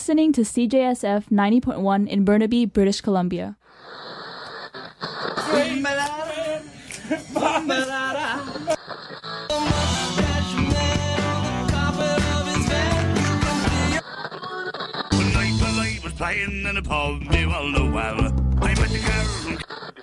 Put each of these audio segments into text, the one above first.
Listening to CJSF 90.1 in Burnaby, British Columbia. Playing in a pub, you all know well. I met the girl from...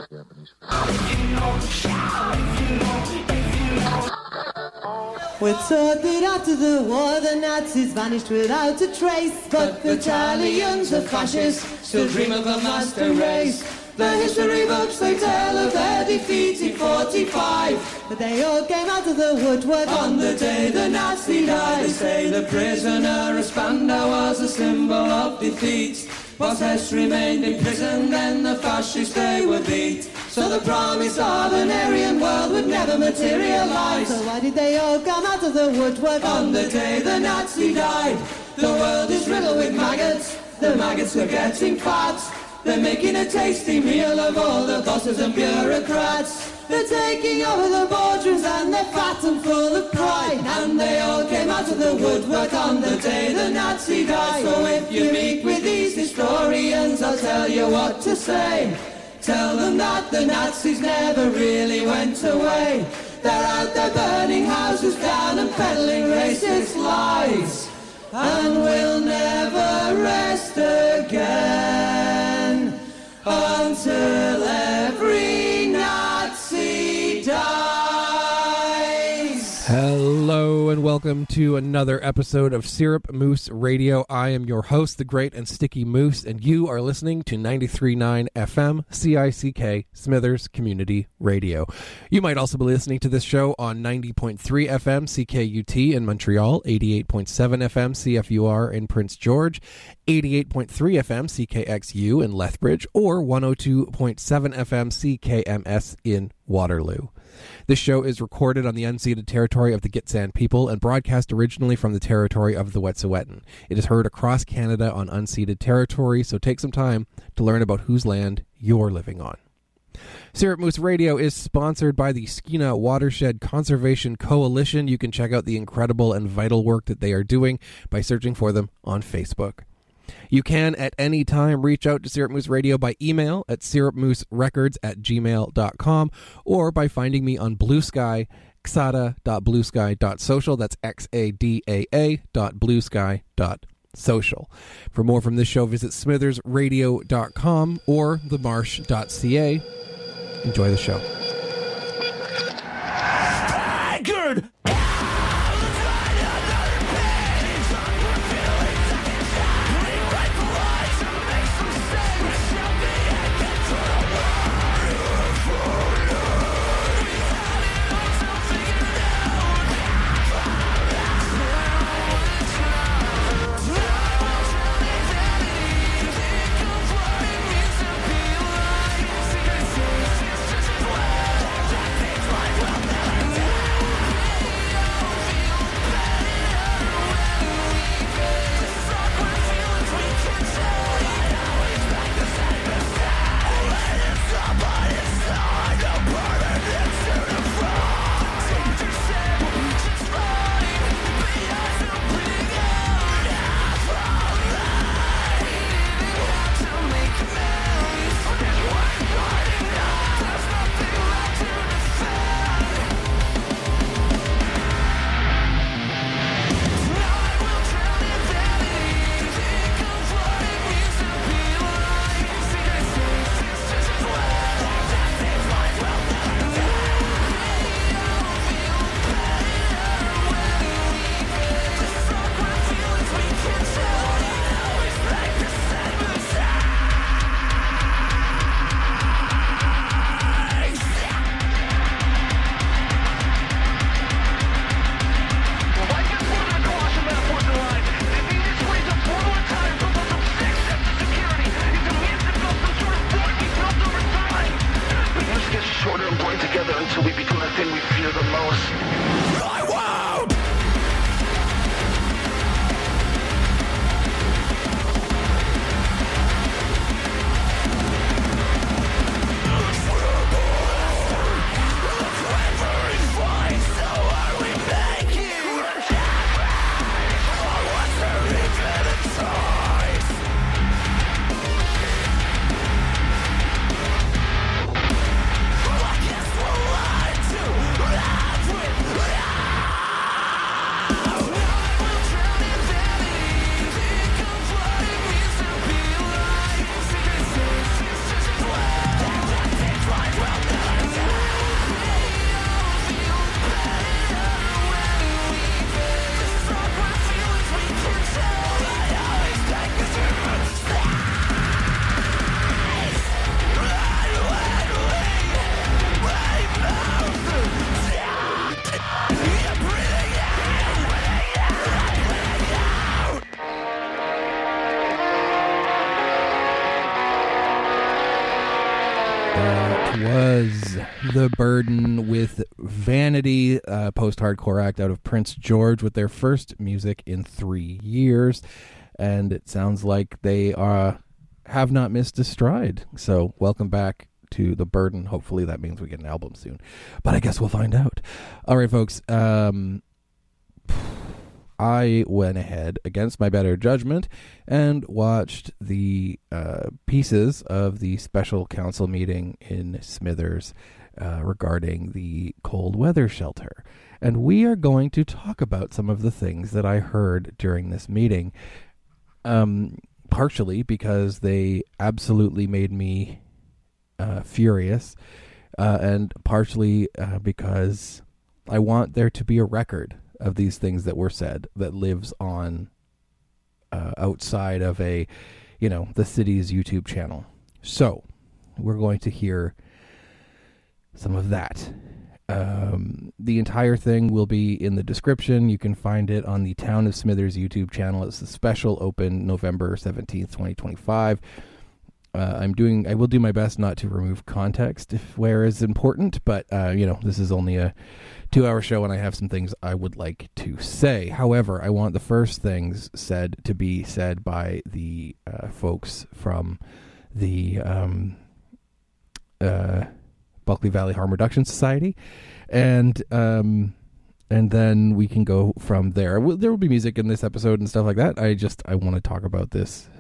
We're told that after the war the Nazis vanished without a trace, but the Italians, the fascists, still dream of a master race. The history books, they tell of their defeat in 45, but they all came out of the woodwork on the day the Nazi died. They say the prisoner of Spandau was a symbol of defeat. Whilst Hess remained in prison, then the fascists they were beat. So the promise of an Aryan world would never materialize. So why did they all come out of the woodwork on the day the Nazi died? The world is riddled with maggots, the maggots are getting fat. They're making a tasty meal of all the bosses and bureaucrats. They're taking over the boardrooms and they're fat and full of pride. And they all came out of the woodwork on the day the Nazi died. So if you meet with these historians, I'll tell you what to say. Tell them that the Nazis never really went away. They're out there burning houses down and peddling racist lies. And we'll never rest again until every Nazi dies. Hello and welcome to another episode of Syrup Moose Radio. I am your host, the great and sticky Moose, and you are listening to 93.9 FM CICK Smithers Community Radio. You might also be listening to this show on 90.3 FM CKUT in Montreal, 88.7 FM CFUR in Prince George, 88.3 FM CKXU in Lethbridge, or 102.7 FM CKMS in Waterloo. This show is recorded on the unceded territory of the Gitxsan people and broadcast originally from the territory of the Wet'suwet'en. It is heard across Canada on unceded territory, so take some time to learn about whose land you're living on. Syrup Moose Radio is sponsored by the Skeena Watershed Conservation Coalition. You can check out the incredible and vital work that they are doing by searching for them on Facebook. You can at any time reach out to Syrup Moose Radio by email at syrupmooserecords@gmail.com or by finding me on Blue Sky, xada.bluesky.social. That's xadaa.bluesky.social. For more from this show, visit smithersradio.com or themarsh.ca. Enjoy the show. Good! Was The Burden with Vanity, post-hardcore act out of Prince George with their first music in 3 years. And it sounds like they have not missed a stride. So welcome back to The Burden. Hopefully that means we get an album soon. But I guess we'll find out. All right, folks. I went ahead against my better judgment and watched the pieces of the special council meeting in Smithers regarding the cold weather shelter. And we are going to talk about some of the things that I heard during this meeting, partially because they absolutely made me furious, and partially because I want there to be a record of these things that were said that lives on outside of the city's YouTube channel. So we're going to hear some of that. The entire thing will be in the description. You can find it on the Town of Smithers YouTube channel. It's a special open November 17th, 2025. I will do my best not to remove context where is important, but this is only a 2-hour show and I have some things I would like to say. However, I want the first things said to be said by the folks from the Bulkley Valley Harm Reduction Society, and then we can go from there. There will be music in this episode and stuff like that. I want to talk about this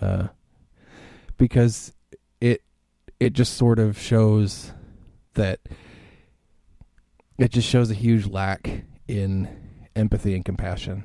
because it just sort of shows that it just shows a huge lack in empathy and compassion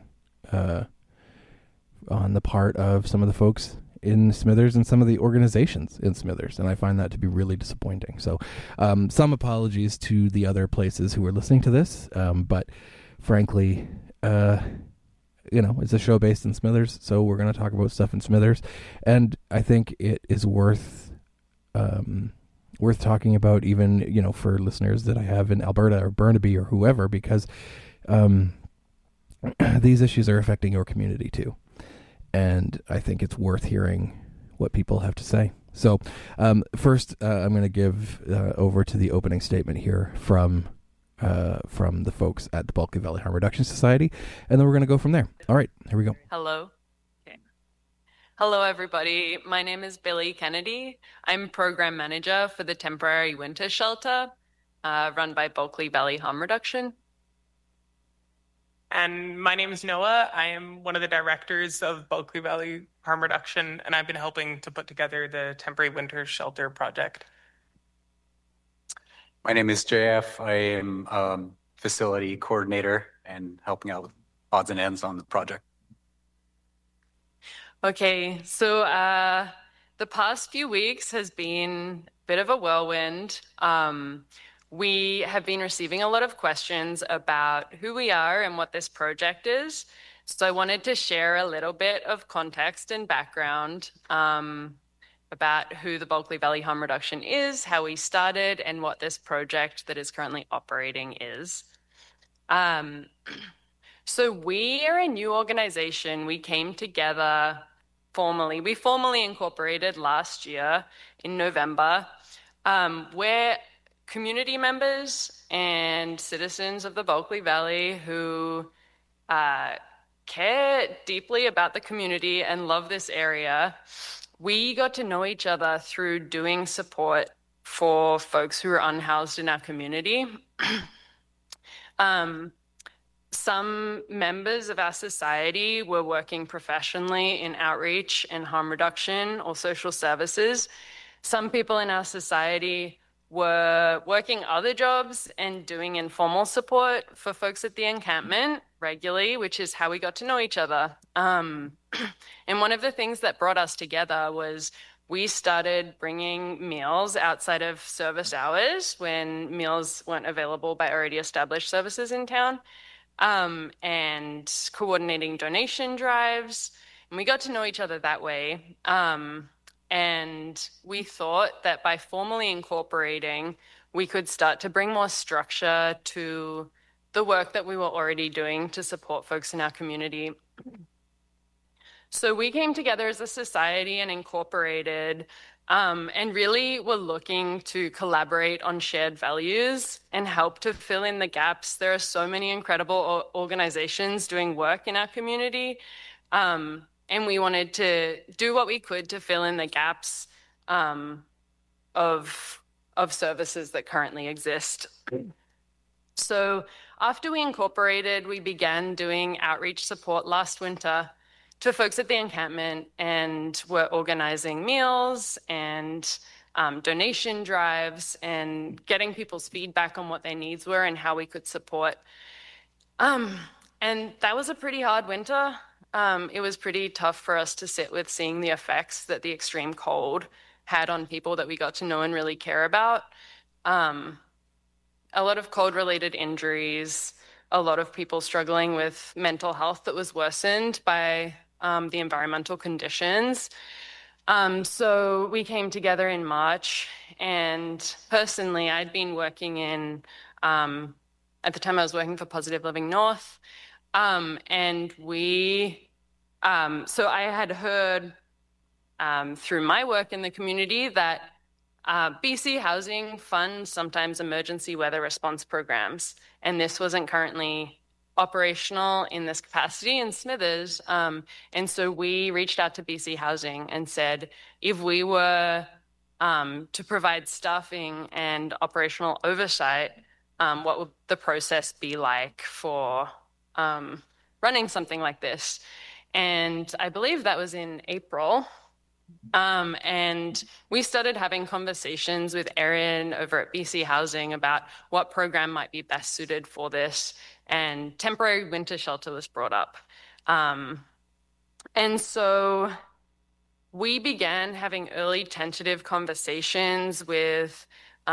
on the part of some of the folks in Smithers and some of the organizations in Smithers, and I find that to be really disappointing. So some apologies to the other places who are listening to this, but frankly, it's a show based in Smithers, so we're going to talk about stuff in Smithers, and I think it is worth talking about, even for listeners that I have in Alberta or Burnaby or whoever, because these issues are affecting your community too, and I think it's worth hearing what people have to say. So first, I'm going to give over to the opening statement here from the folks at the Bulkley Valley Harm Reduction Society, and then we're going to go from there. All right, here we go. Hello. Okay. Hello, everybody. My name is Billy Kennedy. I'm program manager for the temporary winter shelter run by Bulkley Valley Harm Reduction. And my name is Noah. I am one of the directors of Bulkley Valley Harm Reduction, and I've been helping to put together the temporary winter shelter project. My name is JF. I am facility coordinator and helping out with odds and ends on the project. Okay, so the past few weeks has been a bit of a whirlwind. We have been receiving a lot of questions about who we are and what this project is. So I wanted to share a little bit of context and background about who the Bulkley Valley Harm Reduction is, how we started, and what this project that is currently operating is. So we are a new organization. We came together formally. We formally incorporated last year in November. We're community members and citizens of the Bulkley Valley who care deeply about the community and love this area. We got to know each other through doing support for folks who are unhoused in our community. Some members of our society were working professionally in outreach and harm reduction or social services. Some people in our society were working other jobs and doing informal support for folks at the encampment regularly, which is how we got to know each other. And one of the things that brought us together was we started bringing meals outside of service hours when meals weren't available by already established services in town, and coordinating donation drives. And we got to know each other that way. And we thought that by formally incorporating, we could start to bring more structure to the work that we were already doing to support folks in our community. So we came together as a society and incorporated And really we're looking to collaborate on shared values and help to fill in the gaps. There are so many incredible organizations doing work in our community, and we wanted to do what we could to fill in the gaps of services that currently exist. So after we incorporated, we began doing outreach support last winter to folks at the encampment, and were organizing meals and donation drives and getting people's feedback on what their needs were and how we could support. And that was a pretty hard winter. It was pretty tough for us to sit with seeing the effects that the extreme cold had on people that we got to know and really care about. A lot of cold-related injuries, a lot of people struggling with mental health that was worsened by the environmental conditions. So we came together in March, and personally, I'd been working in, at the time I was working for Positive Living North, and so I had heard through my work in the community that BC Housing funds sometimes emergency weather response programs, and this wasn't currently operational in this capacity in Smithers. And so we reached out to BC Housing and said, if we were to provide staffing and operational oversight, what would the process be like for running something like this? And I believe that was in April. And we started having conversations with Erin over at BC Housing about what program might be best suited for this, and temporary winter shelter was brought up. And so we began having early tentative conversations with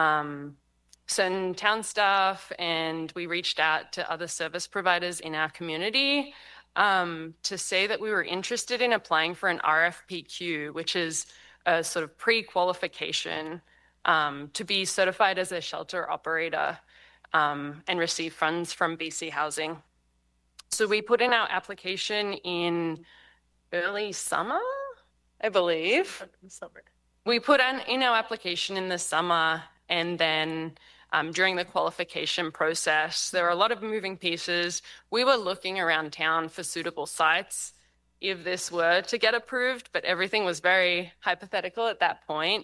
certain town staff, and we reached out to other service providers in our community to say that we were interested in applying for an RFPQ, which is a sort of pre-qualification to be certified as a shelter operator and receive funds from BC Housing. So we put in our application in early summer, I believe. We put in our application in the summer, and then during the qualification process, there were a lot of moving pieces. We were looking around town for suitable sites if this were to get approved, but everything was very hypothetical at that point.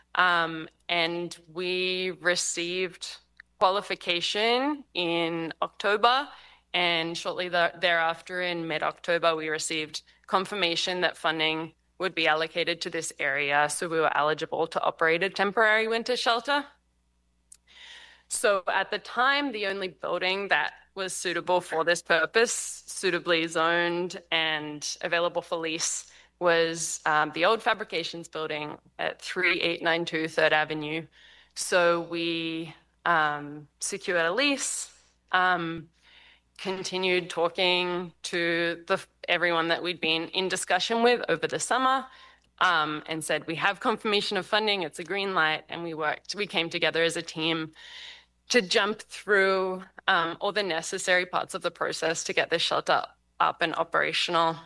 And we received qualification in October, and shortly thereafter, in mid-October, we received confirmation that funding would be allocated to this area, so we were eligible to operate a temporary winter shelter. So at the time, the only building that was suitable for this purpose, suitably zoned and available for lease, was the old fabrications building at 3892 3rd Avenue. So we secured a lease, continued talking to everyone that we'd been in discussion with over the summer, and said, we have confirmation of funding, it's a green light, and we came together as a team to jump through all the necessary parts of the process to get this shelter up and operational.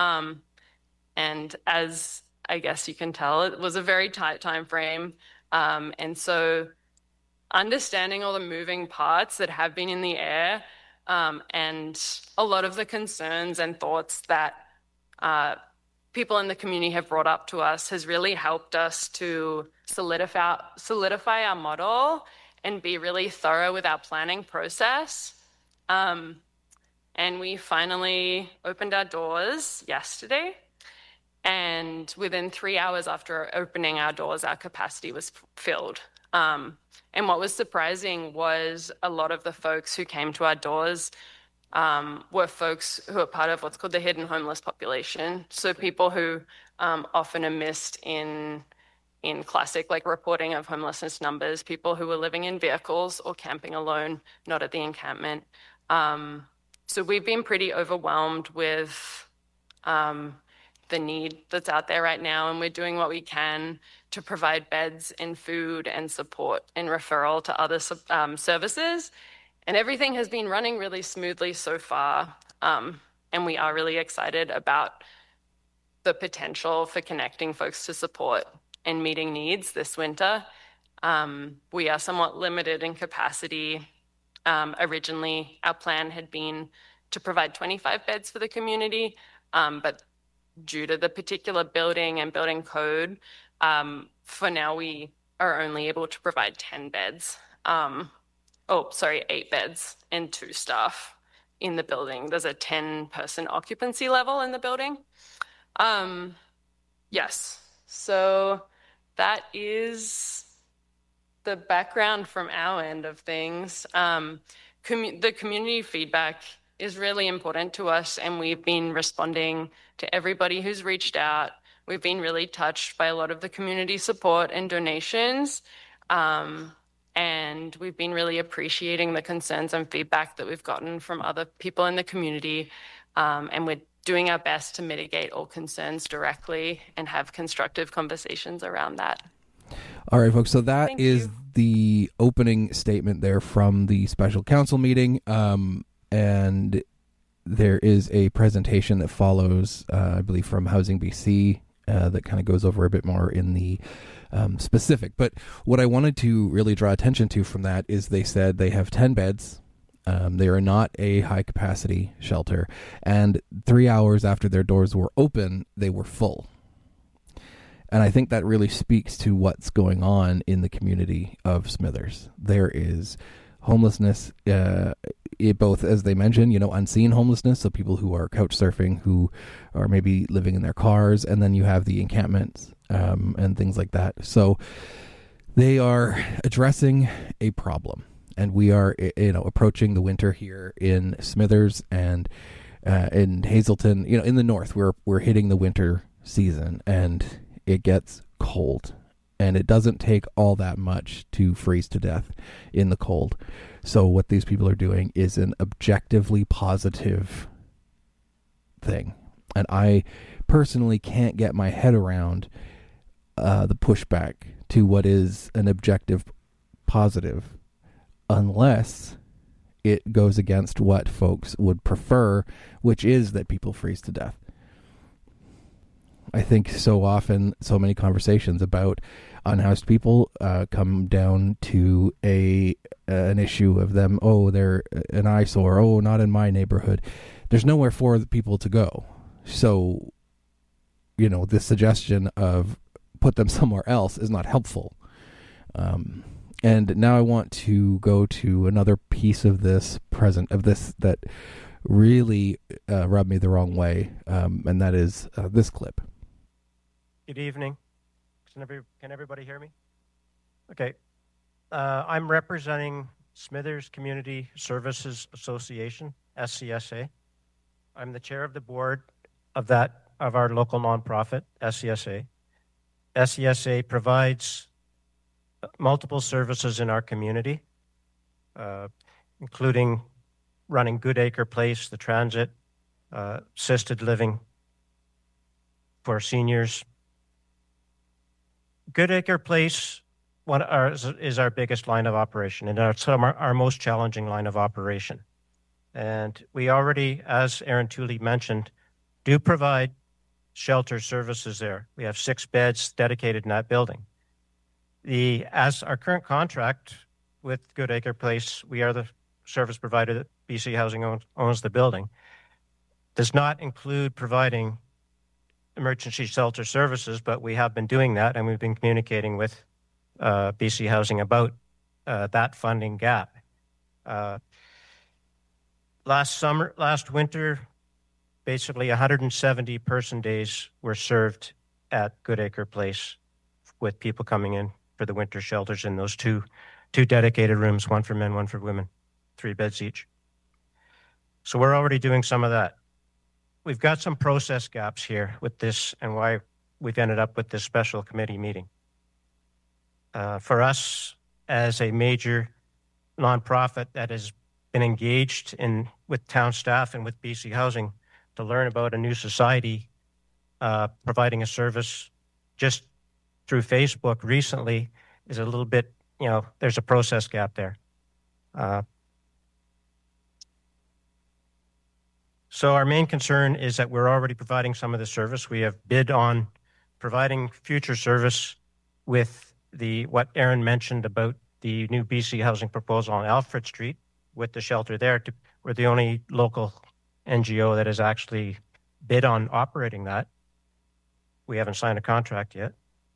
And as I guess you can tell, it was a very tight time frame. And so understanding all the moving parts that have been in the air, and a lot of the concerns and thoughts that people in the community have brought up to us has really helped us to solidify our model and be really thorough with our planning process. And we finally opened our doors yesterday. And within 3 hours after opening our doors, our capacity was filled. And what was surprising was a lot of the folks who came to our doors were folks who are part of what's called the hidden homeless population. So people who often are missed in classic like reporting of homelessness numbers, people who were living in vehicles or camping alone, not at the encampment. So we've been pretty overwhelmed with the need that's out there right now, and we're doing what we can to provide beds and food and support and referral to other services. And everything has been running really smoothly so far. And we are really excited about the potential for connecting folks to support and meeting needs this winter. We are somewhat limited in capacity. Originally, our plan had been to provide 25 beds for the community, but due to the particular building and building code, for now we are only able to provide 10 beds. 8 beds and 2 staff in the building. There's a 10-person occupancy level in the building. Yes, so that is the background from our end of things. The community feedback is really important to us, and we've been responding to everybody who's reached out. We've been really touched by a lot of the community support and donations, and we've been really appreciating the concerns and feedback that we've gotten from other people in the community, and we're doing our best to mitigate all concerns directly and have constructive conversations around that. All right, folks, so that Thank is you. the opening statement there from the special council meeting, and there is a presentation that follows, I believe, from Housing BC that kind of goes over a bit more in the specific. But what I wanted to really draw attention to from that is they said they have 10 beds. They are not a high-capacity shelter, and 3 hours after their doors were open, they were full. And I think that really speaks to what's going on in the community of Smithers. There is homelessness, both, as they mentioned, unseen homelessness, so people who are couch surfing, who are maybe living in their cars, and then you have the encampments and things like that. So they are addressing a problem, and we are, approaching the winter here in Smithers and in Hazelton. In the north, we're hitting the winter season, and it gets cold, and it doesn't take all that much to freeze to death in the cold. So what these people are doing is an objectively positive thing. And I personally can't get my head around the pushback to what is an objective positive unless it goes against what folks would prefer, which is that people freeze to death. I think so often, so many conversations about unhoused people come down to an issue of them, they're an eyesore, not in my neighborhood. There's nowhere for the people to go. So, the suggestion of put them somewhere else is not helpful. And now I want to go to another piece of this that really rubbed me the wrong way, and that is this clip. Good evening. Can everybody hear me? Okay. I'm representing Smithers Community Services Association, SCSA. I'm the chair of the board of our local nonprofit, SCSA. SCSA provides multiple services in our community, including running Good Acre Place, the transit, assisted living for seniors. Good Acre Place is our biggest line of operation, and our most challenging line of operation. And we already, as Aaron Tooley mentioned, do provide shelter services there. We have 6 beds dedicated in that building. As our current contract with Good Acre Place, we are the service provider that BC Housing owns the building, does not include providing emergency shelter services, but we have been doing that, and we've been communicating with BC Housing about that funding gap. Last winter, basically 170 person days were served at Good Acre Place with people coming in for the winter shelters in those two dedicated rooms, one for men, one for women, 3 beds each. So we're already doing some of that. We've got some process gaps here with this and why we've ended up with this special committee meeting. For us, as a major nonprofit that has been engaged with town staff and with BC Housing to learn about a new society providing a service just through Facebook recently is a little bit, there's a process gap there. So our main concern is that we're already providing some of the service. We have bid on providing future service with what Aaron mentioned about the new BC housing proposal on Alfred Street with the shelter there. We're the only local NGO that has actually bid on operating that. We haven't signed a contract yet.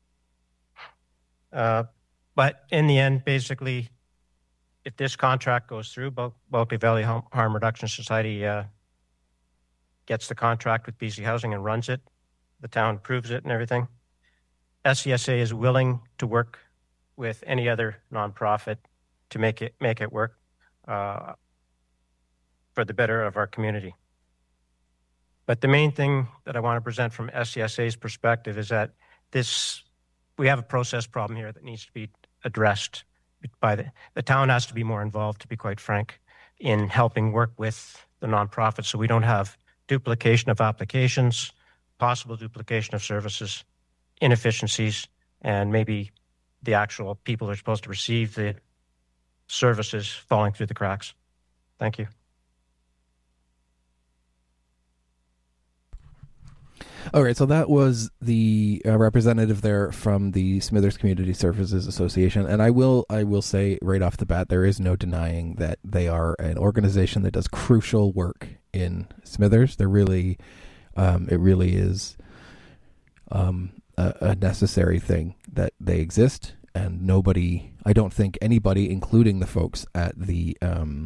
But in the end, basically, if this contract goes through, Bulkley Valley Harm Reduction Society gets the contract with BC Housing and runs it. The town approves it and everything. SCSA is willing to work with any other nonprofit to make it work for the better of our community. But the main thing that I want to present from SCSA's perspective is that we have a process problem here that needs to be addressed. The town has to be more involved, to be quite frank, in helping work with the nonprofits so we don't have duplication of applications, possible duplication of services, inefficiencies, and maybe the actual people who are supposed to receive the services falling through the cracks. Thank you. All right, so that was the representative there from the Smithers Community Services Association, and I will say right off the bat, there is no denying that they are an organization that does crucial work in Smithers. It really is a necessary thing that they exist, and I don't think anybody, including the folks at the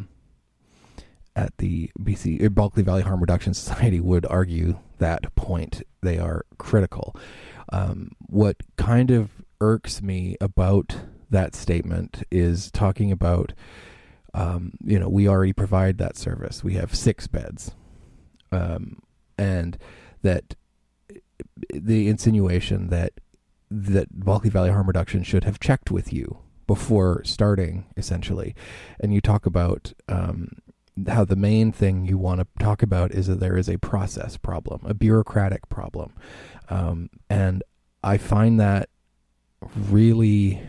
BC Bulkley Valley Harm Reduction Society, would argue that point. They are critical. What kind of irks me about that statement is talking about, we already provide that service. We have 6 beds. And that the insinuation that Bulkley Valley Harm Reduction should have checked with you before starting, essentially. And you talk about how the main thing you want to talk about is that there is a process problem, a bureaucratic problem. And I find that really,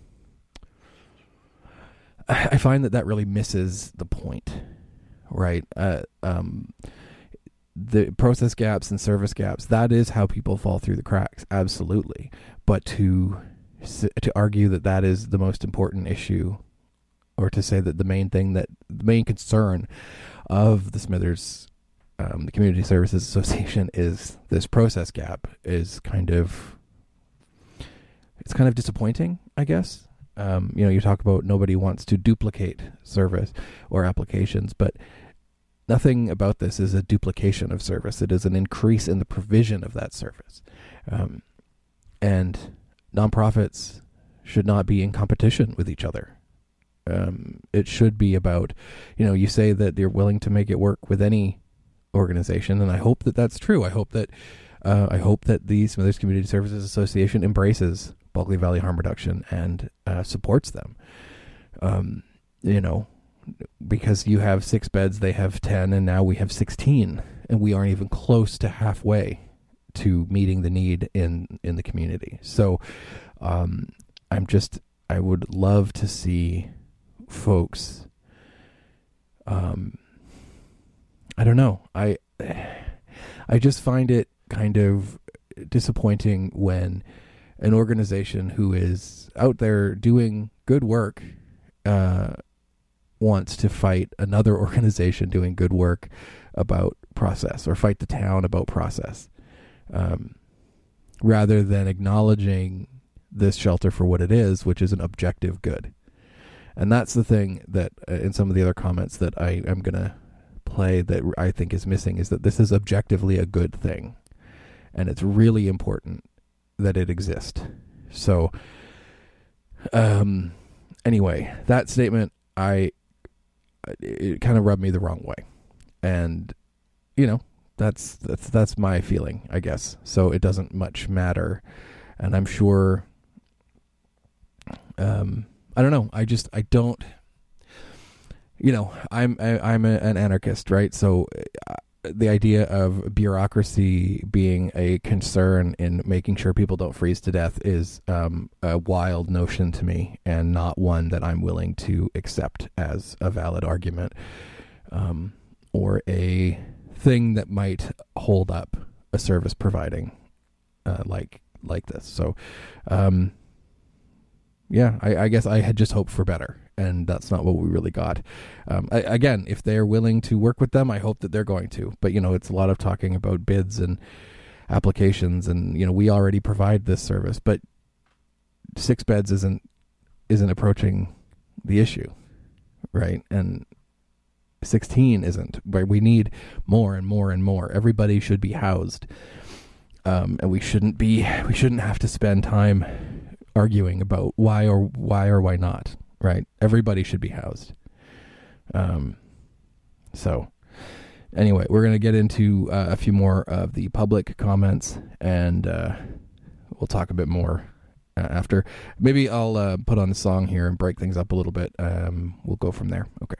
really misses the point, right? The process gaps and service gaps, that is how people fall through the cracks, absolutely. But to argue that is the most important issue, or to say that the main concern of the Smithers the Community Services Association is this process gap, is kind of disappointing, I guess. You talk about nobody wants to duplicate service or applications, but nothing about this is a duplication of service. It is an increase in the provision of that service. And nonprofits should not be in competition with each other. It should be about, you say that you're willing to make it work with any organization, and I hope that that's true. I hope that the Smithers Community Services Association embraces Bulkley Valley Harm Reduction and supports them. Because you have 6 beds, they have 10, and now we have 16, and we aren't even close to halfway to meeting the need in the community. So, I would love to see folks, I don't know. I just find it kind of disappointing when an organization who is out there doing good work wants to fight another organization doing good work about process, or fight the town about process, rather than acknowledging this shelter for what it is, which is an objective good. And that's the thing that in some of the other comments that I am going to play that I think is missing, is that this is objectively a good thing. And it's really important that it exists. So, anyway, that statement, it kind of rubbed me the wrong way. And, that's my feeling, I guess. So it doesn't much matter. And I'm sure, I don't know. I don't, I'm an anarchist, right? So the idea of bureaucracy being a concern in making sure people don't freeze to death is a wild notion to me, and not one that I'm willing to accept as a valid argument, or a thing that might hold up a service providing like this. So, yeah, I guess I had just hoped for better, and that's not what we really got. Again, if they're willing to work with them, I hope that they're going to. But, it's a lot of talking about bids and applications, and, we already provide this service, but 6 beds isn't approaching the issue, right? And 16 isn't. Where we need more and more and more. Everybody should be housed, and we shouldn't have to spend time arguing about why or why not, right? Everybody should be housed. So anyway, we're going to get into a few more of the public comments, and we'll talk a bit more after. Maybe I'll put on a song here and break things up a little bit. We'll go from there. Okay.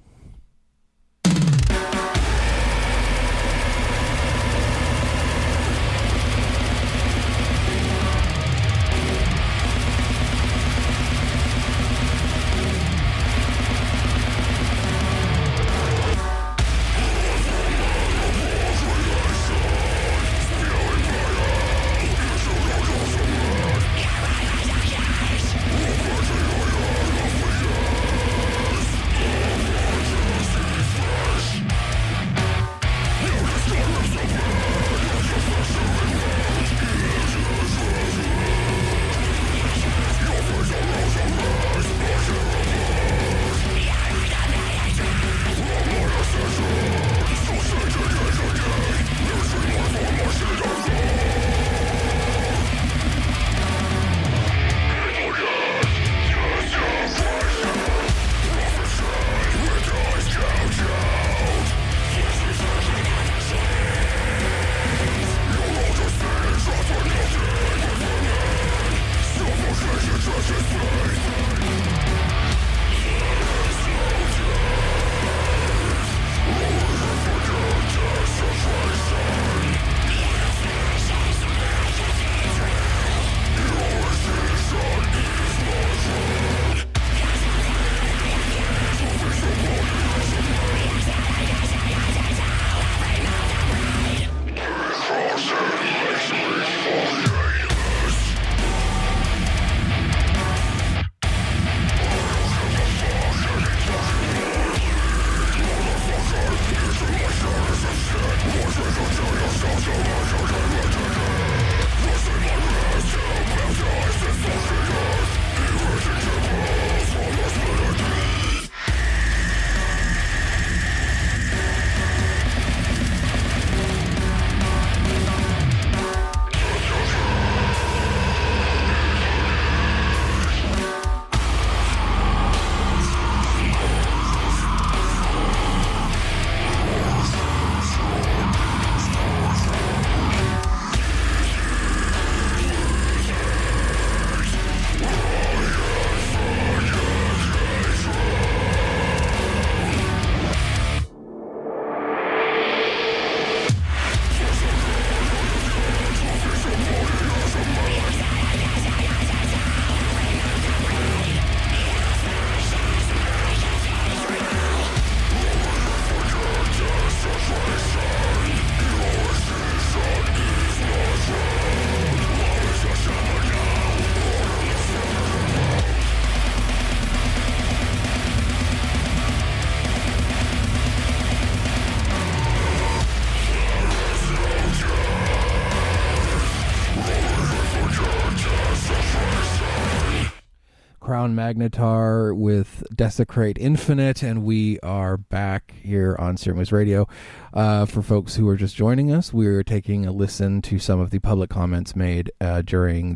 Crown Magnetar with Desecrate Infinite, and we are back here on Serum Moose Radio. For folks who are just joining us, we're taking a listen to some of the public comments made during